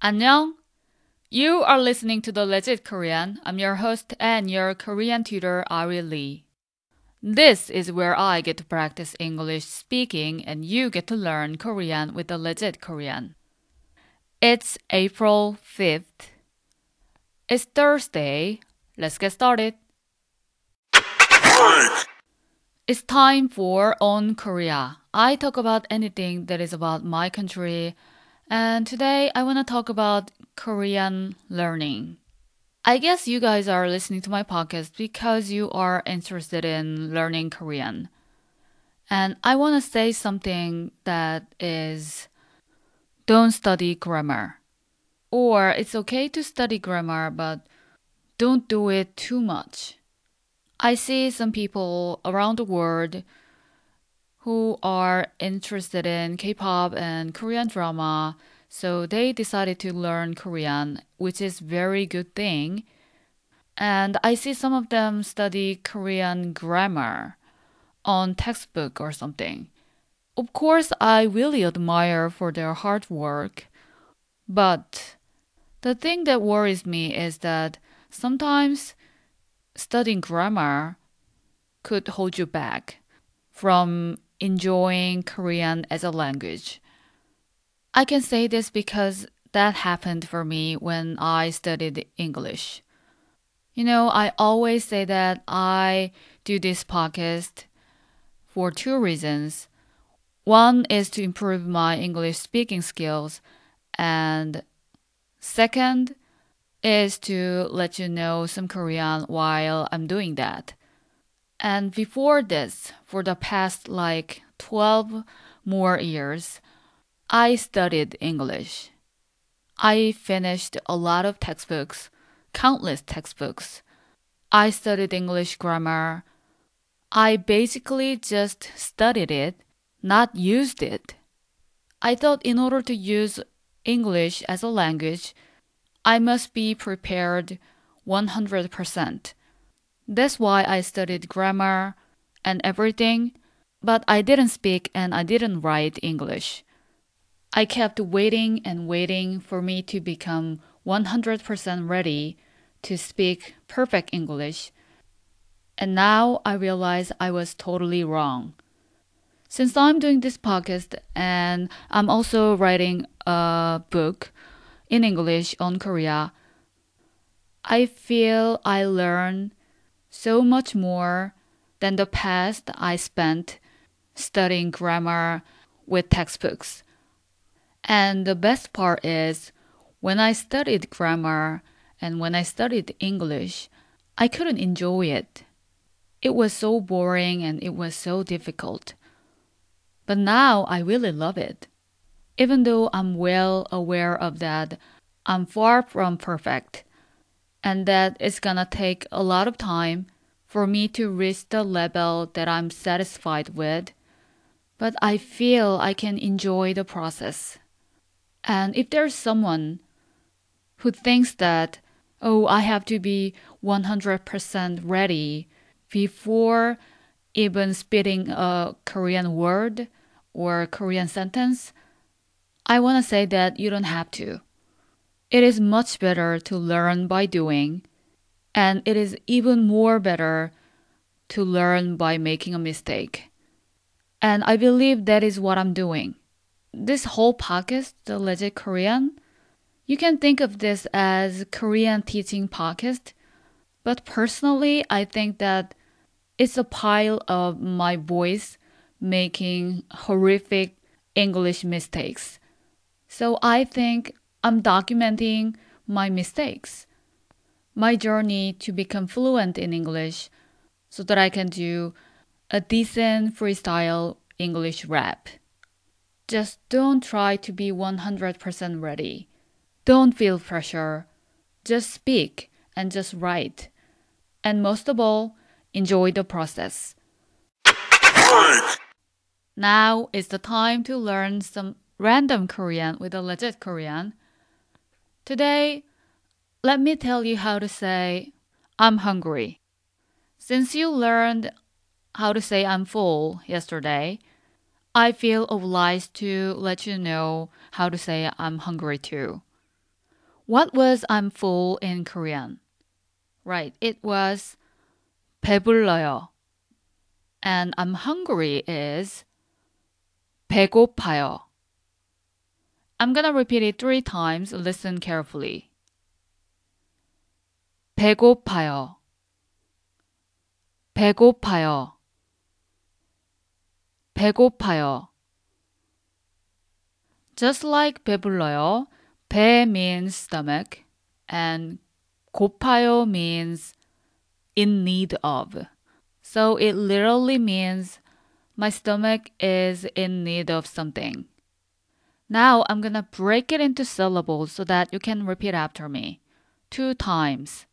안녕. You are listening to The Legit Korean. I'm your host and your Korean tutor, Ari Lee. This is where I get to practice English speaking and you get to learn Korean with The Legit Korean. It's April 5th. It's Thursday. Let's get started. It's time for On Korea. I talk about anything that is about my country, and today I want to talk about Korean learning. I guess you guys are listening to my podcast because you are interested in learning Korean. And I want to say something that is don't study grammar. Or it's okay to study grammar, but don't do it too much. I see some people around the world who are interested in K-pop and Korean drama, so they decided to learn Korean, which is very good thing. And I see some of them study Korean grammar on textbook or something. Of course, I really admire for their hard work, but the thing that worries me is that sometimes studying grammar could hold you back from enjoying Korean as a language. I can say this because that happened for me when I studied English. I always say that I do this podcast for two reasons. One is to improve my English speaking skills, and second is to let you know some Korean while I'm doing that. And before this, for the past 12 more years, I studied English. I finished a lot of textbooks, countless textbooks. I studied English grammar. I basically just studied it, not used it. I thought in order to use English as a language, I must be prepared 100%. That's why I studied grammar and everything, but I didn't speak and I didn't write English. I kept waiting and waiting for me to become 100% ready to speak perfect English. And now I realize I was totally wrong. Since I'm doing this podcast and I'm also writing a book in English on Korea, I feel I learn so much more than the past I spent studying grammar with textbooks. And the best part is when I studied grammar and when I studied English, I couldn't enjoy it. It was so boring and it was so difficult. But now I really love it. Even though I'm well aware of that, I'm far from perfect and that it's gonna take a lot of time for me to reach the level that I'm satisfied with. But I feel I can enjoy the process. And if there's someone who thinks that, oh, I have to be 100% ready before even spitting a Korean word or Korean sentence, I want to say that you don't have to. It is much better to learn by doing, and it is even more better to learn by making a mistake. And I believe that is what I'm doing. This whole podcast, The Legit Korean, you can think of this as Korean teaching podcast, but personally, I think that it's a pile of my voice making horrific English mistakes. So I think I'm documenting my mistakes, my journey to become fluent in English so that I can do a decent freestyle English rap. Just don't try to be 100% ready. Don't feel pressure. Just speak and just write. And most of all, enjoy the process. Now is the time to learn some random Korean with a legit Korean. Today, let me tell you how to say, I'm hungry. Since you learned how to say I'm full yesterday, I feel obliged to let you know how to say I'm hungry too. What was I'm full in Korean? Right, it was 배불러요. And I'm hungry is 배고파요. I'm gonna repeat it 3 times. Listen carefully. 배고파요. 배고파요. 배고파요. Just like 배불러요, 배 means stomach and 고파요 means in need of. So it literally means my stomach is in need of something. Now I'm gonna break it into syllables so that you can repeat after me 2 times.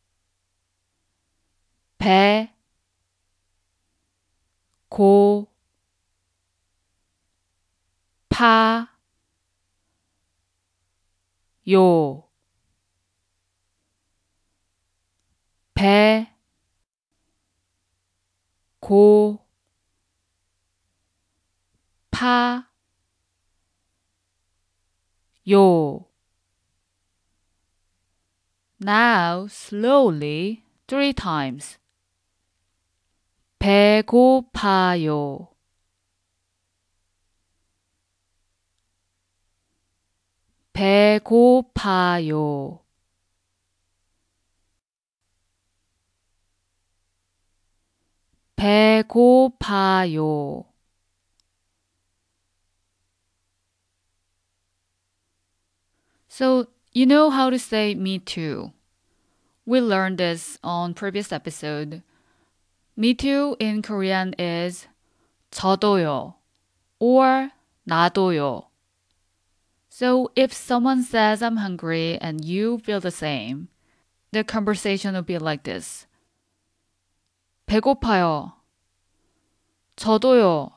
배, 고, 파, 요. 배, 고, 파, 요. Now slowly 3 times. 배고파요. 배고파요. 배고파요. So, you know how to say me too. We learned this on previous episode. Me too in Korean is 저도요 or 나도요. So if someone says I'm hungry and you feel the same, the conversation will be like this. 배고파요. 저도요.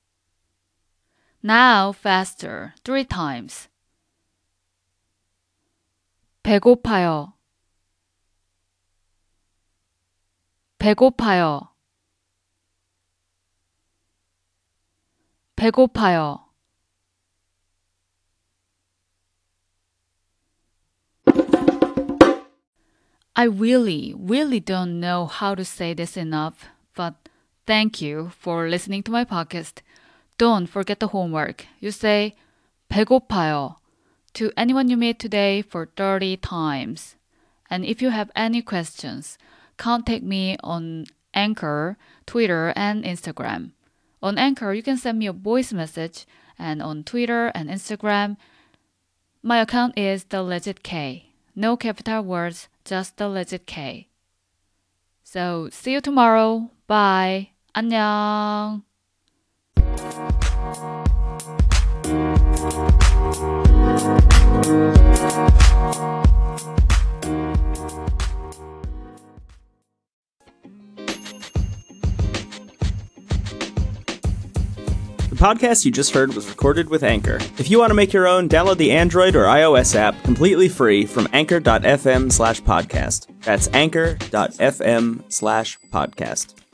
Now faster, 3 times. 배고파요. 배고파요. 배고파요. I really don't know how to say this enough, but thank you for listening to my podcast. Don't forget the homework. You say 배고파요 to anyone you meet today for 30 times. And if you have any questions, contact me on Anchor, Twitter, and Instagram. On Anchor, you can send me a voice message, and on Twitter and Instagram, my account is the legit K. No capital words, just the legit K. So, see you tomorrow. Bye. 안녕. The podcast you just heard was recorded with Anchor. If you want to make your own, download the Android or iOS app completely free from anchor.fm/podcast. That's anchor.fm/podcast.